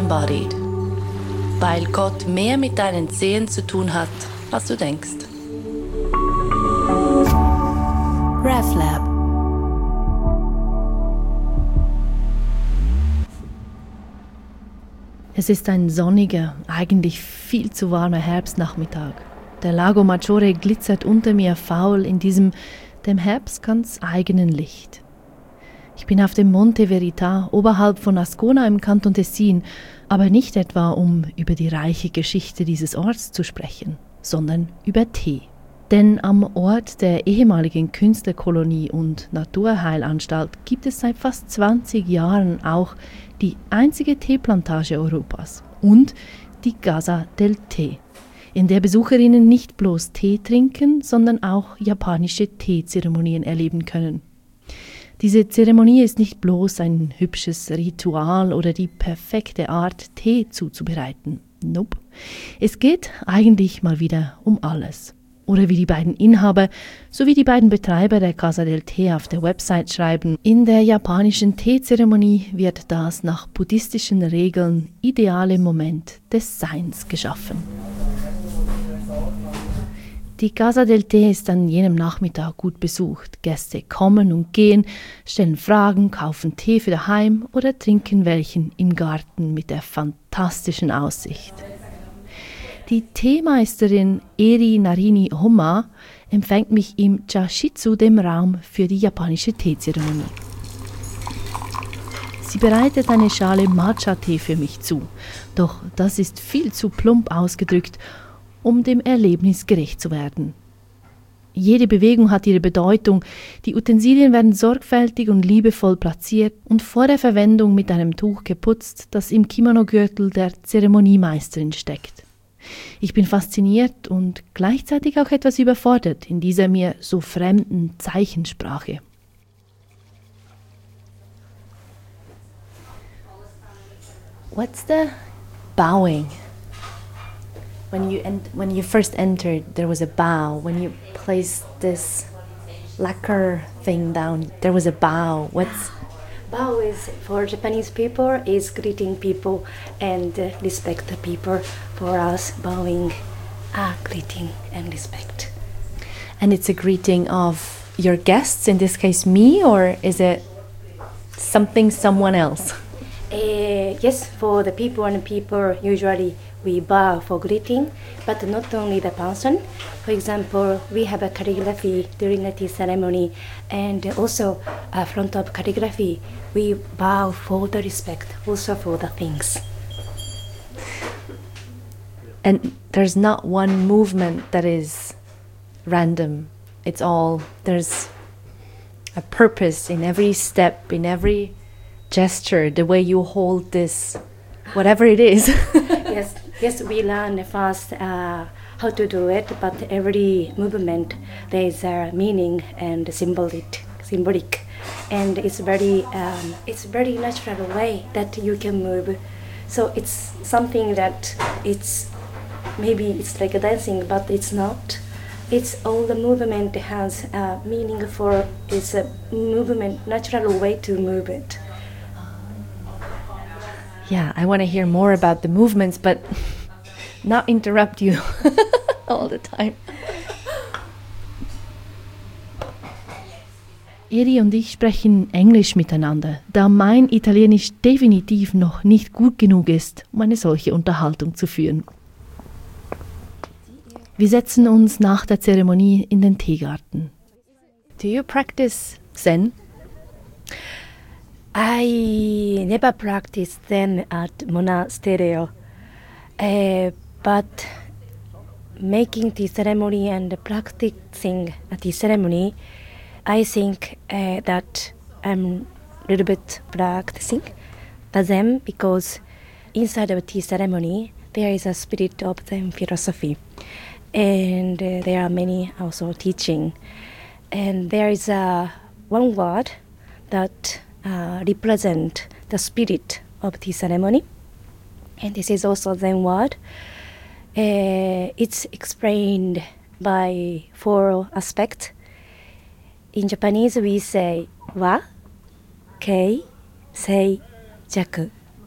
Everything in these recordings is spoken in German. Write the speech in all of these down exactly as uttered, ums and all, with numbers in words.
Disembodied, weil Gott mehr mit deinen Zehen zu tun hat, als du denkst. RefLab. Es ist ein sonniger, eigentlich viel zu warmer Herbstnachmittag. Der Lago Maggiore glitzert unter mir faul in diesem dem Herbst ganz eigenen Licht. Ich bin auf dem Monte Verità oberhalb von Ascona im Kanton Tessin, aber nicht etwa, um über die reiche Geschichte dieses Orts zu sprechen, sondern über Tee. Denn am Ort der ehemaligen Künstlerkolonie und Naturheilanstalt gibt es seit fast zwanzig Jahren auch die einzige Teeplantage Europas und die Casa del Tè, in der Besucherinnen nicht bloß Tee trinken, sondern auch japanische Teezeremonien erleben können. Diese Zeremonie ist nicht bloß ein hübsches Ritual oder die perfekte Art, Tee zuzubereiten. Nope. Es geht eigentlich mal wieder um alles. Oder wie die beiden Inhaber sowie die beiden Betreiber der Casa del Tè auf der Website schreiben, in der japanischen Teezeremonie wird das nach buddhistischen Regeln ideale Moment des Seins geschaffen. Die Casa del Tè ist an jenem Nachmittag gut besucht. Gäste kommen und gehen, stellen Fragen, kaufen Tee für daheim oder trinken welchen im Garten mit der fantastischen Aussicht. Die Teemeisterin Eri Narini Homma empfängt mich im Chashitsu, dem Raum für die japanische Teezeremonie. Sie bereitet eine Schale Matcha-Tee für mich zu, doch das ist viel zu plump ausgedrückt, um dem Erlebnis gerecht zu werden. Jede Bewegung hat ihre Bedeutung, die Utensilien werden sorgfältig und liebevoll platziert und vor der Verwendung mit einem Tuch geputzt, das im Kimono-Gürtel der Zeremoniemeisterin steckt. Ich bin fasziniert und gleichzeitig auch etwas überfordert in dieser mir so fremden Zeichensprache. What's the bowing? When you en- when you first entered, there was a bow. When you placed this lacquer thing down, there was a bow. What's bow is for Japanese people is greeting people and uh, respect the people. For us, bowing, ah, greeting and respect. And it's a greeting of your guests, in this case me, or is it something someone else? Uh, yes, for the people and people usually we bow for greeting, but not only the person. For example, we have a calligraphy during the tea ceremony, and also uh, front of calligraphy, we bow for the respect, also for the things. And there's not one movement that is random. It's all, there's a purpose in every step, in every gesture, the way you hold this, whatever it is. Yes. Yes, we learn first uh, how to do it, but every movement there is a meaning and symbolic, symbolic, and it's very, um, it's very natural way that you can move. So it's something that it's maybe it's like a dancing, but it's not. It's all the movement has a meaning for. It's a movement, natural way to move it. Yeah, I want to hear more about the movements, but not interrupt you all the time. Eri und ich sprechen Englisch miteinander, da mein Italienisch definitiv noch nicht gut genug ist, um eine solche Unterhaltung zu führen. Wir setzen uns nach der Zeremonie in den Teegarten. Do you practice Zen? I never practiced Zen at monastery, uh, but making the ceremony and practicing the ceremony, I think uh, that I'm a little bit practicing the Zen because inside of tea ceremony there is a spirit of Zen philosophy, and uh, there are many also teaching, and there is a one word that Uh, represent the spirit of the ceremony, and this is also Zen word. Uh, it's explained by four aspects. In Japanese, we say wa, kei, sei, jaku.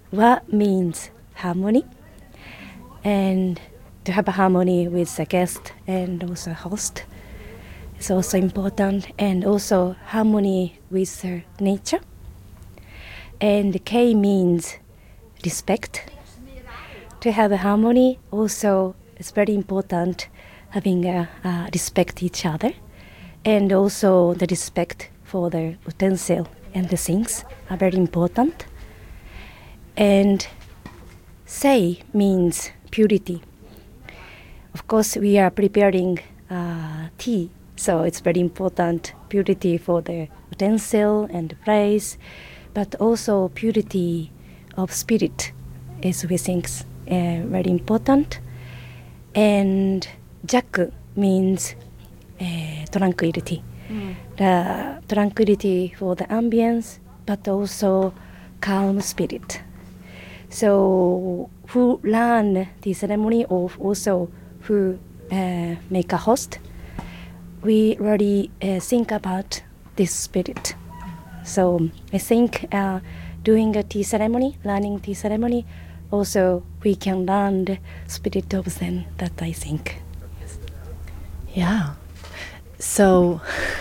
wa means harmony, and to have a harmony with the guest and also host is also important, and also harmony with uh, nature. And K means respect. To have a harmony also is very important, having a, uh, respect each other, and also the respect for the utensil and the things are very important. And Sei means purity. Of course, we are preparing uh, tea, so it's very important purity for the utensil and the place, but also purity of spirit is, we think, uh, very important. And Jaku means uh, tranquility. Mm. The tranquility for the ambience, but also calm spirit. So who learn the ceremony, or also who uh, make a host, we really uh, think about this spirit. So I think uh, doing a tea ceremony, learning tea ceremony, also we can learn the spirit of Zen, that I think. Yeah. So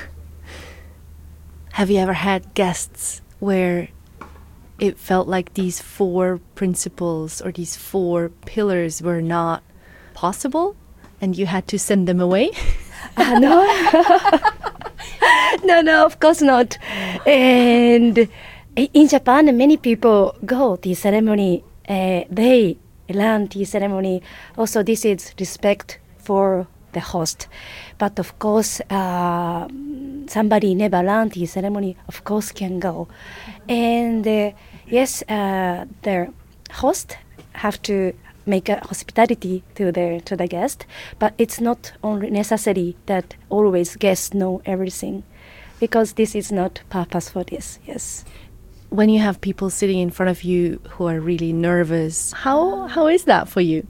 have you ever had guests where it felt like these four principles or these four pillars were not possible and you had to send them away? Uh, no. no, no, of course not. And in Japan, many people go tea ceremony. Uh, they learn tea ceremony. Also, this is respect for the host. But of course, uh, somebody never learned tea ceremony, of course, can go. And uh, yes, uh, the host have to make a hospitality to the to the guest, but it's not only necessary that always guests know everything, because this is not purpose for this. Yes. When you have people sitting in front of you who are really nervous, how how is that for you?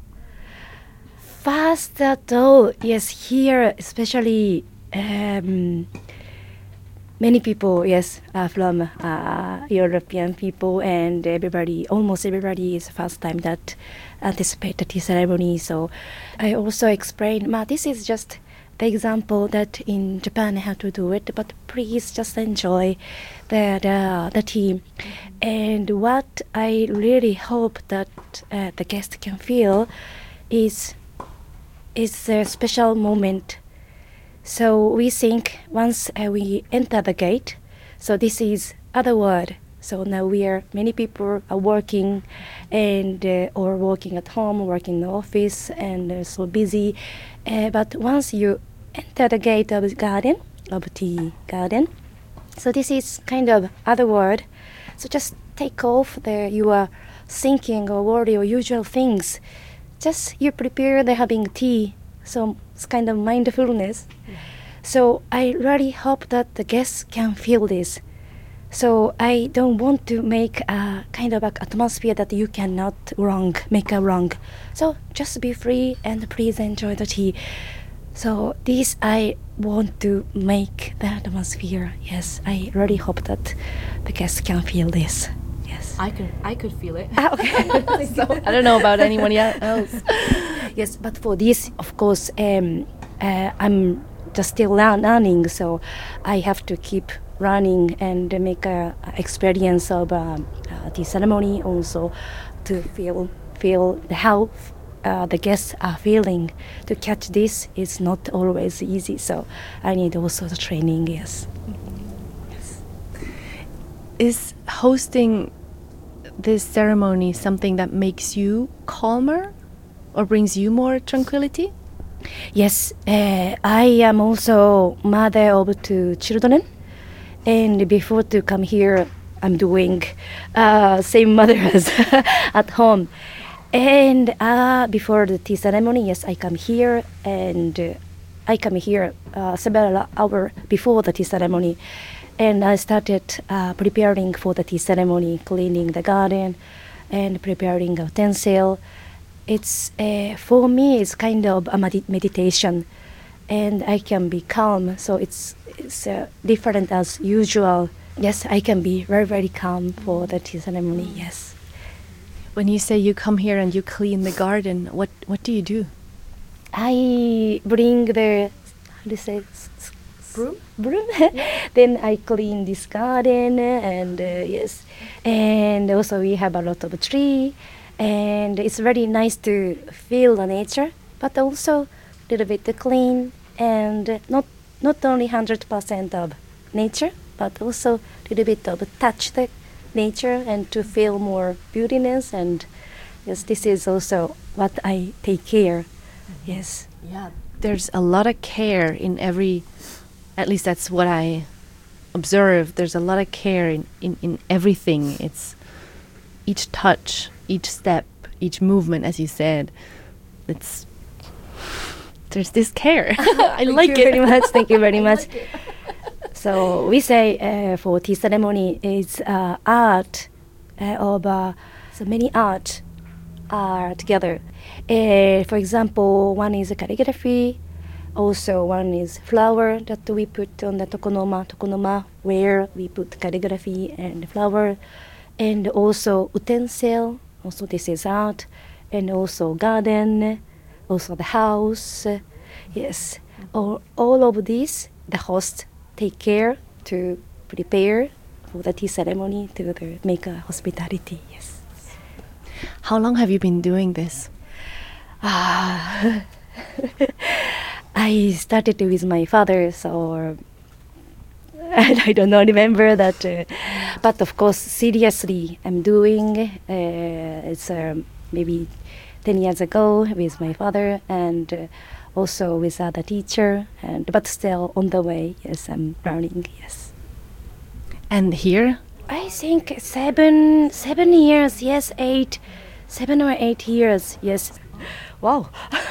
First of all, yes, here especially um, many people, yes, are from uh, European people, and everybody, almost everybody, is first time that anticipate the tea ceremony. So I also explain, ma, this is just the example that in Japan how to do it, but please just enjoy the the, the tea. And what I really hope that uh, the guest can feel is is a special moment. So we think once uh, we enter the gate, so this is other word. So now we are, many people are working and uh, or working at home, working in the office, and uh, so busy. Uh, but once you enter the gate of the garden, of tea garden, so this is kind of other word. So just take off the your thinking or worry or usual things. Just you prepare the having tea. So it's kind of mindfulness. Yeah. So I really hope that the guests can feel this. So I don't want to make a kind of an atmosphere that you cannot wrong, make a wrong. So just be free and please enjoy the tea. So this I want to make the atmosphere. Yes, I really hope that the guests can feel this. Yes, I could, I could feel it. Ah, okay. So I don't know about anyone else. Yes, but for this, of course, um, uh, I'm just still learn, learning, so I have to keep running and make a, a experience of um, uh, the ceremony also to feel feel the how uh, the guests are feeling. To catch this is not always easy, so I need also the training. Yes. Yes. Is hosting this ceremony something that makes you calmer or brings you more tranquility? Yes, uh, I am also mother of two children. And before to come here, I'm doing uh, same mother as at home. And uh, before the tea ceremony, yes, I come here, and uh, I come here uh, several hours before the tea ceremony. And I started uh, preparing for the tea ceremony, cleaning the garden and preparing a utensil. It's, uh, for me, it's kind of a med- meditation. And I can be calm, so it's it's uh, different as usual. Yes, I can be very, very calm for the tea ceremony, yes. When you say you come here and you clean the garden, what, what do you do? I bring the, how do you say, s- s- broom? Broom. Then I clean this garden, and uh, yes, and also we have a lot of tree, and it's very nice to feel the nature, but also a little bit to clean, and not not only hundred percent of nature, but also a little bit of touch the nature and to feel more beautiness. And yes, this is also what I take care. Yes. Yeah, there's a lot of care in every, at least that's what I observe. There's a lot of care in, in, in everything. It's each touch, each step, each movement, as you said. It's, there's this care. I like Thank you it. very much. Thank you very much. So we say uh, for tea ceremony is uh, art uh, of uh, so many art are together. Uh, for example, one is calligraphy. Also, one is flower that we put on the tokonoma. Tokonoma, where we put calligraphy and flower, and also utensil. Also, this is art, and also garden, also the house. Yes, all, all of these the host take care to prepare for the tea ceremony to the, make a hospitality. Yes. How long have you been doing this? Ah, I started with my father, so and I don't know, remember that. Uh, but of course, seriously, I'm doing. Uh, it's um, maybe ten years ago with my father, and uh, also with other teacher. And but still on the way. Yes, I'm learning. Yes. And here? I think seven seven years. Yes, eight, seven or eight years. Yes. Wow,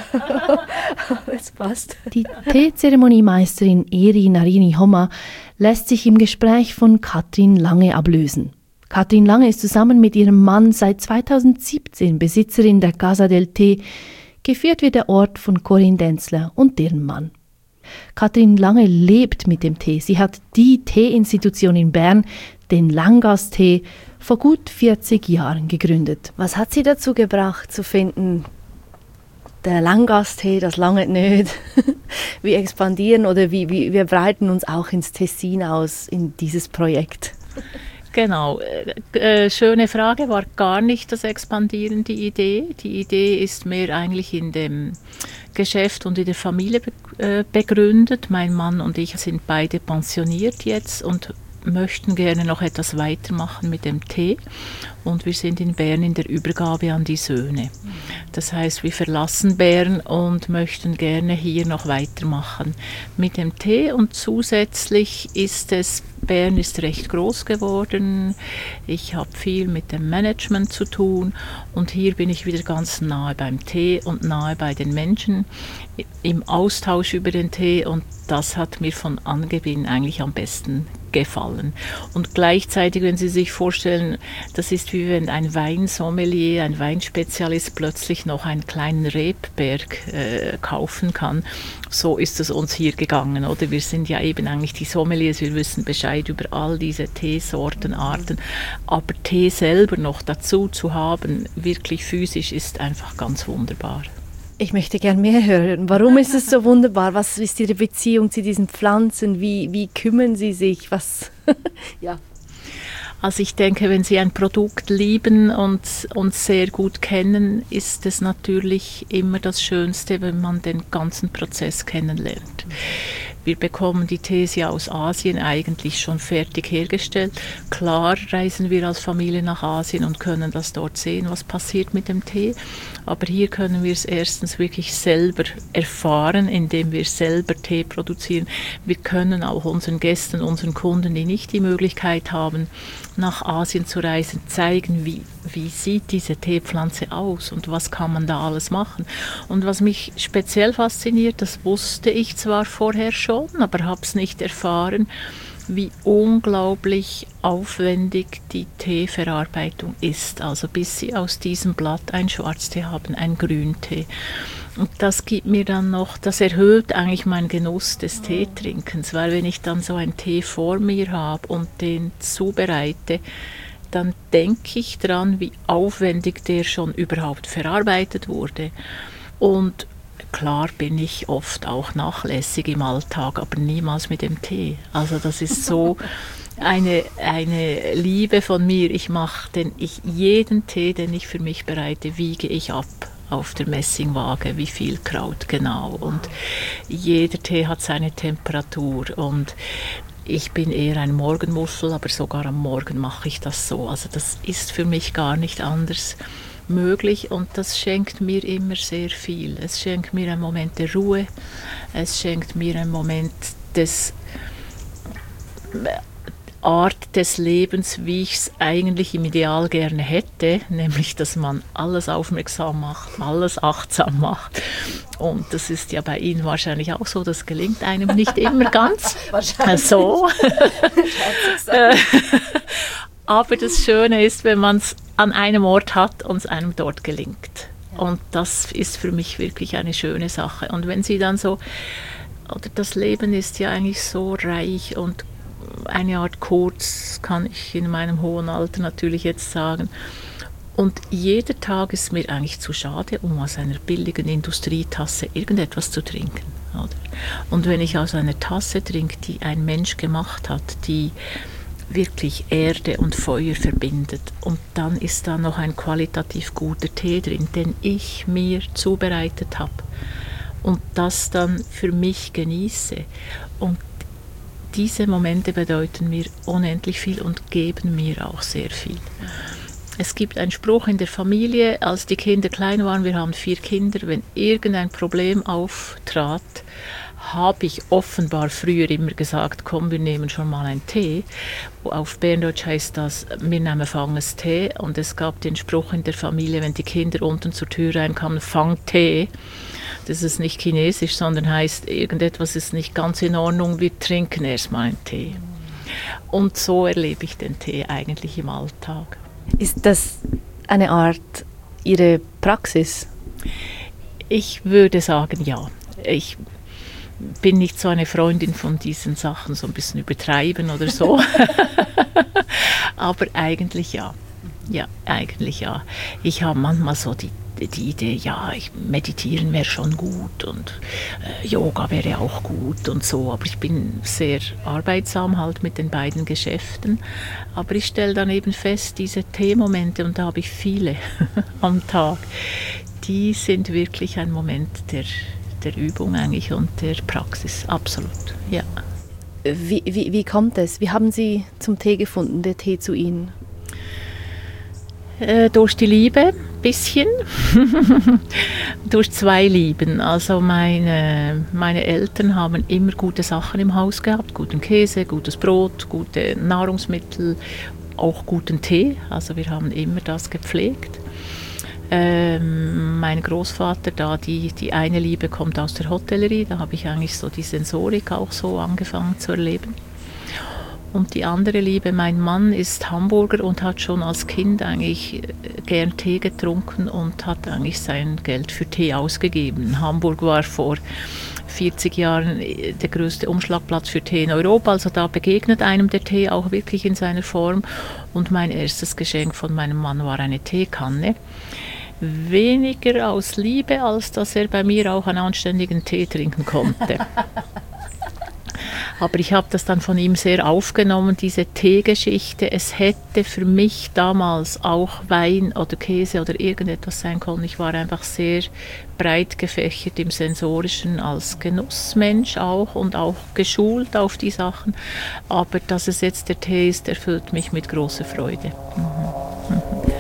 that's fast. Die Teezeremoniemeisterin Eri Narini Homma lässt sich im Gespräch von Katrin Lange ablösen. Katrin Lange ist zusammen mit ihrem Mann seit zweitausendsiebzehn Besitzerin der Casa del Tè. Geführt wird der Ort von Corinne Denzler und deren Mann. Katrin Lange lebt mit dem Tee. Sie hat die Teeinstitution in Bern, den Langgastee, vor gut vierzig Jahren gegründet. Was hat sie dazu gebracht, zu finden, der Langgastee, das lange nicht. Wir expandieren oder wie, wie, wir breiten uns auch ins Tessin aus in dieses Projekt. Genau, äh, schöne Frage, war gar nicht das Expandieren die Idee. Die Idee ist mehr eigentlich in dem Geschäft und in der Familie be äh, begründet. Mein Mann und ich sind beide pensioniert jetzt und möchten gerne noch etwas weitermachen mit dem Tee. Und wir sind in Bern in der Übergabe an die Söhne. Das heißt, wir verlassen Bern und möchten gerne hier noch weitermachen mit dem Tee. Und zusätzlich ist es, Bern ist recht groß geworden. Ich habe viel mit dem Management zu tun. Und hier bin ich wieder ganz nahe beim Tee und nahe bei den Menschen im Austausch über den Tee. Und das hat mir von Anbeginn eigentlich am besten gefallen. Und gleichzeitig, wenn Sie sich vorstellen, das ist wie wenn ein Weinsommelier, ein Weinspezialist plötzlich noch einen kleinen Rebberg äh, kaufen kann. So ist es uns hier gegangen, oder? Wir sind ja eben eigentlich die Sommeliers, wir wissen Bescheid über all diese Teesorten, Arten. Aber Tee selber noch dazu zu haben, wirklich physisch, ist einfach ganz wunderbar. Ich möchte gern mehr hören. Warum ist es so wunderbar? Was ist Ihre Beziehung zu diesen Pflanzen? Wie, wie kümmern Sie sich? Was? Ja. Also ich denke, wenn Sie ein Produkt lieben und uns sehr gut kennen, ist es natürlich immer das Schönste, wenn man den ganzen Prozess kennenlernt. Wir bekommen die Tees ja aus Asien eigentlich schon fertig hergestellt. Klar reisen wir als Familie nach Asien und können das dort sehen, was passiert mit dem Tee. Aber hier können wir es erstens wirklich selber erfahren, indem wir selber Tee produzieren. Wir können auch unseren Gästen, unseren Kunden, die nicht die Möglichkeit haben, nach Asien zu reisen, zeigen, wie, wie sieht diese Teepflanze aus und was kann man da alles machen. Und was mich speziell fasziniert, das wusste ich zwar vorher schon, aber habe es nicht erfahren, wie unglaublich aufwendig die Teeverarbeitung ist. Also bis Sie aus diesem Blatt einen Schwarztee haben, einen Grüntee. Und das gibt mir dann noch, das erhöht eigentlich meinen Genuss des Teetrinkens, weil wenn ich dann so einen Tee vor mir habe und den zubereite, dann denke ich dran, wie aufwendig der schon überhaupt verarbeitet wurde. Und klar bin ich oft auch nachlässig im Alltag, aber niemals mit dem Tee. Also das ist so eine, eine Liebe von mir. Ich mache den, ich, jeden Tee, den ich für mich bereite, wiege ich ab auf der Messingwaage, wie viel Kraut genau. Und jeder Tee hat seine Temperatur. Und ich bin eher ein Morgenmuffel, aber sogar am Morgen mache ich das so. Also das ist für mich gar nicht anders möglich und das schenkt mir immer sehr viel. Es schenkt mir einen Moment der Ruhe, es schenkt mir einen Moment des Art des Lebens, wie ich es eigentlich im Ideal gerne hätte, nämlich, dass man alles aufmerksam macht, alles achtsam macht. Und das ist ja bei Ihnen wahrscheinlich auch so, das gelingt einem nicht immer ganz. Wahrscheinlich. So. Aber das Schöne ist, wenn man es an einem Ort hat und es einem dort gelingt. Und das ist für mich wirklich eine schöne Sache. Und wenn Sie dann so, oder das Leben ist ja eigentlich so reich und eine Art kurz, kann ich in meinem hohen Alter natürlich jetzt sagen. Und jeder Tag ist mir eigentlich zu schade, um aus einer billigen Industrietasse irgendetwas zu trinken. Oder? Und wenn ich aus einer Tasse trinke, die ein Mensch gemacht hat, die wirklich Erde und Feuer verbindet, und dann ist da noch ein qualitativ guter Tee drin, den ich mir zubereitet habe und das dann für mich genieße. Und diese Momente bedeuten mir unendlich viel und geben mir auch sehr viel. Es gibt einen Spruch in der Familie, als die Kinder klein waren, wir haben vier Kinder, wenn irgendein Problem auftrat, habe ich offenbar früher immer gesagt, komm, wir nehmen schon mal einen Tee. Auf Berndeutsch heißt das, wir nehmen fanges Tee. Und es gab den Spruch in der Familie, wenn die Kinder unten zur Tür reinkamen, fang Tee. Das ist nicht chinesisch, sondern heißt, irgendetwas ist nicht ganz in Ordnung, wir trinken erstmal einen Tee. Und so erlebe ich den Tee eigentlich im Alltag. Ist das eine Art Ihre Praxis? Ich würde sagen, ja. Ich bin nicht so eine Freundin von diesen Sachen, so ein bisschen übertreiben oder so. Aber eigentlich ja. Ja, eigentlich ja. Ich habe manchmal so die, die Idee, ja, ich, meditieren wäre schon gut und äh, Yoga wäre auch gut und so. Aber ich bin sehr arbeitsam halt mit den beiden Geschäften. Aber ich stelle dann eben fest, diese Teemomente, und da habe ich viele am Tag, die sind wirklich ein Moment der der Übung eigentlich und der Praxis, absolut, ja. Wie, wie, wie kommt es? Wie haben Sie zum Tee gefunden, der Tee zu Ihnen? Äh, durch die Liebe, ein bisschen. Durch zwei Lieben. Also meine, meine Eltern haben immer gute Sachen im Haus gehabt, guten Käse, gutes Brot, gute Nahrungsmittel, auch guten Tee. Also wir haben immer das gepflegt. Ähm, mein Großvater, da die, die eine Liebe kommt aus der Hotellerie, da habe ich eigentlich so die Sensorik auch so angefangen zu erleben. Und die andere Liebe, mein Mann ist Hamburger und hat schon als Kind eigentlich gern Tee getrunken und hat eigentlich sein Geld für Tee ausgegeben. Hamburg war vor vierzig Jahren der größte Umschlagplatz für Tee in Europa, also da begegnet einem der Tee auch wirklich in seiner Form. Und mein erstes Geschenk von meinem Mann war eine Teekanne. Weniger aus Liebe, als dass er bei mir auch einen anständigen Tee trinken konnte. Aber ich habe das dann von ihm sehr aufgenommen, diese Teegeschichte. Es hätte für mich damals auch Wein oder Käse oder irgendetwas sein können. Ich war einfach sehr breit gefächert im Sensorischen als Genussmensch auch und auch geschult auf die Sachen. Aber dass es jetzt der Tee ist, erfüllt mich mit großer Freude. Mhm. Mhm.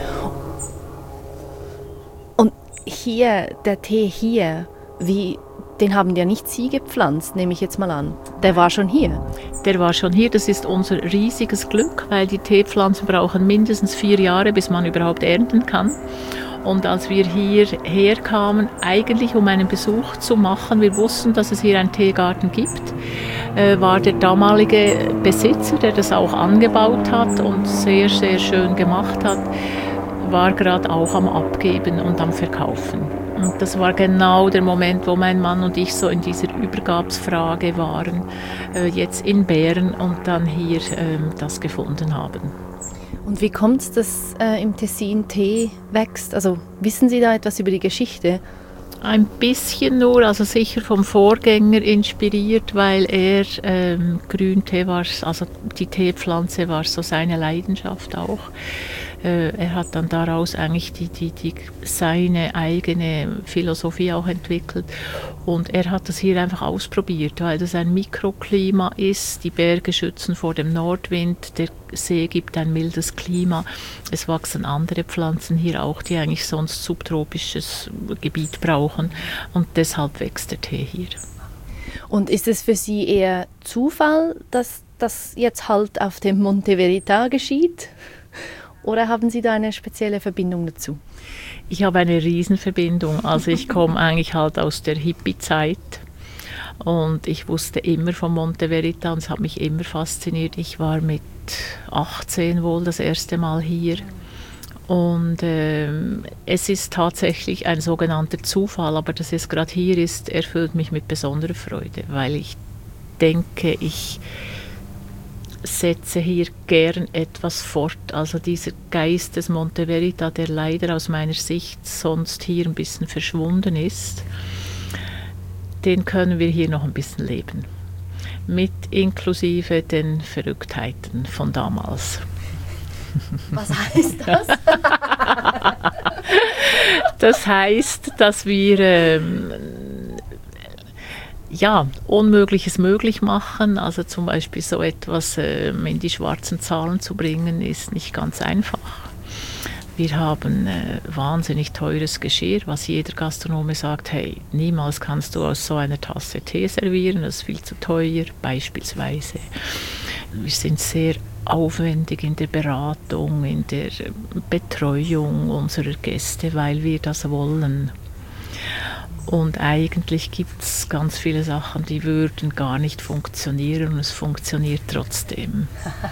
Und hier, der Tee hier, wie... Den haben ja nicht Sie gepflanzt, nehme ich jetzt mal an. Der war schon hier. Der war schon hier. Das ist unser riesiges Glück, weil die Teepflanzen brauchen mindestens vier Jahre, bis man überhaupt ernten kann. Und als wir hierher kamen, eigentlich um einen Besuch zu machen, wir wussten, dass es hier einen Teegarten gibt, äh, war der damalige Besitzer, der das auch angebaut hat und sehr, sehr schön gemacht hat, war gerade auch am Abgeben und am Verkaufen. Und das war genau der Moment, wo mein Mann und ich so in dieser Übergabsfrage waren, äh, jetzt in Bären und dann hier äh, das gefunden haben. Und wie kommt es, dass äh, im Tessin Tee wächst? Also wissen Sie da etwas über die Geschichte? Ein bisschen nur, also sicher vom Vorgänger inspiriert, weil er ähm, Grüntee war, also die Teepflanze war so seine Leidenschaft auch. Äh, er hat dann daraus eigentlich die, die, die, seine eigene Philosophie auch entwickelt und er hat das hier einfach ausprobiert, weil das ein Mikroklima ist, die Berge schützen vor dem Nordwind, der See gibt ein mildes Klima, es wachsen andere Pflanzen hier auch, die eigentlich sonst subtropisches Gebiet brauchen und deshalb wächst der Tee hier. Und ist es für Sie eher Zufall, dass das jetzt halt auf dem Monte Verita geschieht? Oder haben Sie da eine spezielle Verbindung dazu? Ich habe eine Riesenverbindung. Also ich komme eigentlich halt aus der Hippie-Zeit und ich wusste immer vom Monte Verita und es hat mich immer fasziniert. Ich war mit achtzehn wohl das erste Mal hier und ähm, es ist tatsächlich ein sogenannter Zufall, aber dass es gerade hier ist, erfüllt mich mit besonderer Freude, weil ich denke, ich setze hier gern etwas fort. Also dieser Geist des Monte Verita, der leider aus meiner Sicht sonst hier ein bisschen verschwunden ist, den können wir hier noch ein bisschen leben. Mit inklusive den Verrücktheiten von damals. Was heißt das? Das heißt, dass wir ähm, ja, Unmögliches möglich machen. Also zum Beispiel so etwas ähm, in die schwarzen Zahlen zu bringen, ist nicht ganz einfach. Wir haben äh, wahnsinnig teures Geschirr, was jeder Gastronome sagt, hey, niemals kannst du aus so einer Tasse Tee servieren, das ist viel zu teuer, beispielsweise. Wir sind sehr aufwendig in der Beratung, in der Betreuung unserer Gäste, weil wir das wollen. Und eigentlich gibt es ganz viele Sachen, die würden gar nicht funktionieren und es funktioniert trotzdem.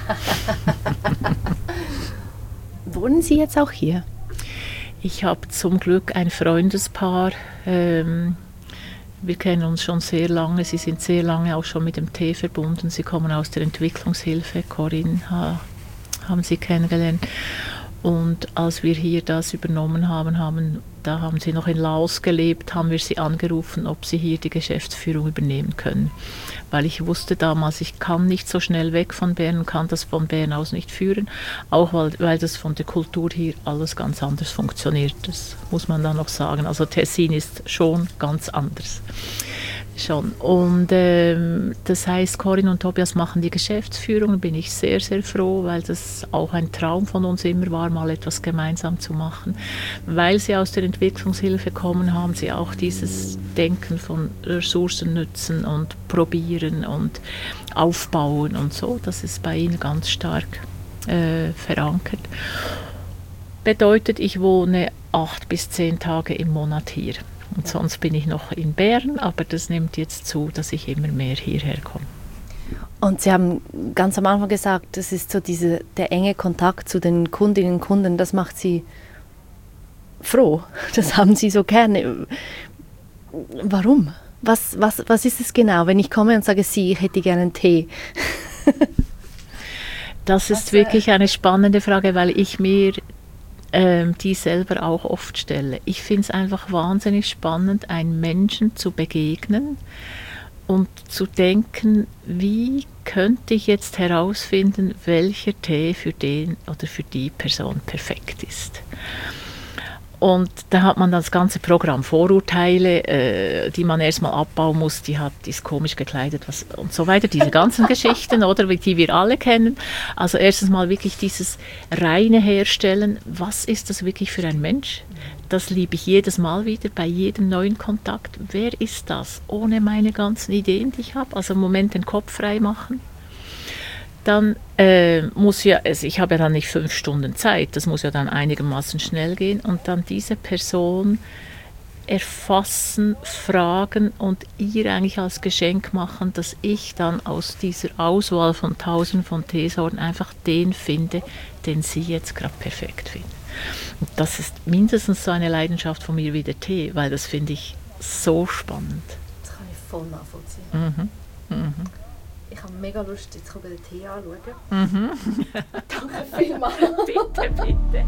Wohnen Sie jetzt auch hier? Ich habe zum Glück ein Freundespaar. Ähm, wir kennen uns schon sehr lange. Sie sind sehr lange auch schon mit dem Tee verbunden. Sie kommen aus der Entwicklungshilfe. Corinne ha, haben Sie kennengelernt. Und als wir hier das übernommen haben, haben, da haben sie noch in Laos gelebt, haben wir sie angerufen, ob sie hier die Geschäftsführung übernehmen können. Weil ich wusste damals, ich kann nicht so schnell weg von Bern und kann das von Bern aus nicht führen. Auch weil, weil das von der Kultur hier alles ganz anders funktioniert. Das muss man dann noch sagen. Also Tessin ist schon ganz anders. Schon. Und ähm, das heißt, Corinne und Tobias machen die Geschäftsführung. Da bin ich sehr, sehr froh, weil das auch ein Traum von uns immer war, mal etwas gemeinsam zu machen. Weil sie aus der Entwicklungshilfe kommen, haben sie auch dieses Denken von Ressourcen nutzen und probieren und aufbauen und so. Das ist bei ihnen ganz stark äh, verankert. Bedeutet, ich wohne acht bis zehn Tage im Monat hier. Und sonst bin ich noch in Bern, aber das nimmt jetzt zu, dass ich immer mehr hierher komme. Und Sie haben ganz am Anfang gesagt, das ist so diese, der enge Kontakt zu den Kundinnen und Kunden, das macht Sie froh. Das haben Sie so gerne. Warum? Was, was, was ist es genau, wenn ich komme und sage, Sie, ich hätte gerne einen Tee? Das ist wirklich eine spannende Frage, weil ich mir die selber auch oft stelle. Ich finde es einfach wahnsinnig spannend, einem Menschen zu begegnen und zu denken, wie könnte ich jetzt herausfinden, welcher Tee für den oder für die Person perfekt ist. Und da hat man das ganze Programm Vorurteile, äh, die man erstmal abbauen muss, die, hat, die ist komisch gekleidet was, und so weiter, diese ganzen Geschichten, oder, die wir alle kennen. Also erstens mal wirklich dieses reine Herstellen, was ist das wirklich für ein Mensch? Das liebe ich jedes Mal wieder, bei jedem neuen Kontakt. Wer ist das? Ohne meine ganzen Ideen, die ich habe, also im Moment den Kopf frei machen. Dann äh, muss ja, also ich habe ja dann nicht fünf Stunden Zeit, das muss ja dann einigermaßen schnell gehen und dann diese Person erfassen, fragen und ihr eigentlich als Geschenk machen, dass ich dann aus dieser Auswahl von tausenden von Teesorten einfach den finde, den sie jetzt gerade perfekt finden. Und das ist mindestens so eine Leidenschaft von mir wie der Tee, weil das finde ich so spannend. Das kann ich voll nachvollziehen. Mhm. Mhm. Ich habe mega Lust, jetzt den Tee anzuschauen. Mhm. Danke vielmals. Bitte, bitte.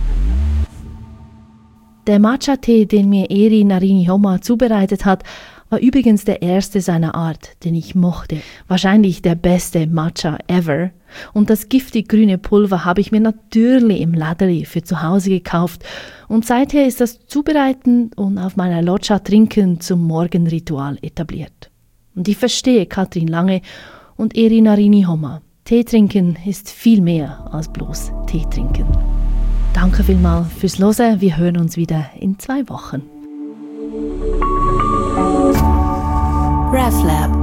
Der Matcha-Tee, den mir Eri Narinihoma zubereitet hat, war übrigens der erste seiner Art, den ich mochte. Wahrscheinlich der beste Matcha ever. Und das giftig grüne Pulver habe ich mir natürlich im Ladeli für zu Hause gekauft. Und seither ist das Zubereiten und auf meiner Loggia trinken zum Morgenritual etabliert. Und ich verstehe Katrin Lange und Eri Narinihoma. Tee trinken ist viel mehr als bloß Tee trinken. Danke vielmals fürs Hören. Wir hören uns wieder in zwei Wochen. RefLab